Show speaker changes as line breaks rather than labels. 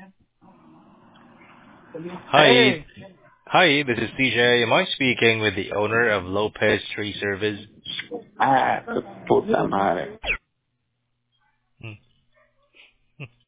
Hi.
Hey,
Hi, this is CJ. Am I speaking with the owner of Lopez Tree Service?
puta madre.
Hmm.